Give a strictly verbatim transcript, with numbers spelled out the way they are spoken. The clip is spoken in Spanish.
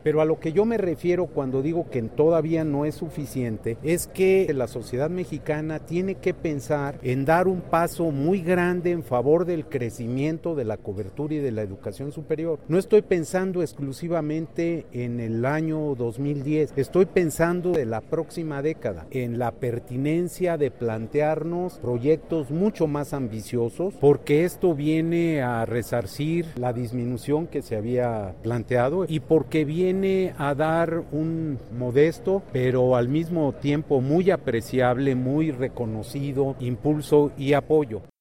Pero a lo que yo me refiero cuando digo que todavía no es suficiente es que la sociedad mexicana tiene que pensar en dar un paso muy grande en favor del crecimiento de la cobertura y de la educación superior. No estoy pensando exclusivamente en el año dos mil diez, estoy pensando en la próxima década, en la pertinencia de plantearnos proyectos mucho más ambiciosos, porque esto viene a resarcir la disminución que se había planteado y porque viene a dar un modesto, pero al mismo tiempo muy apreciable, muy reconocido impulso y apoyo.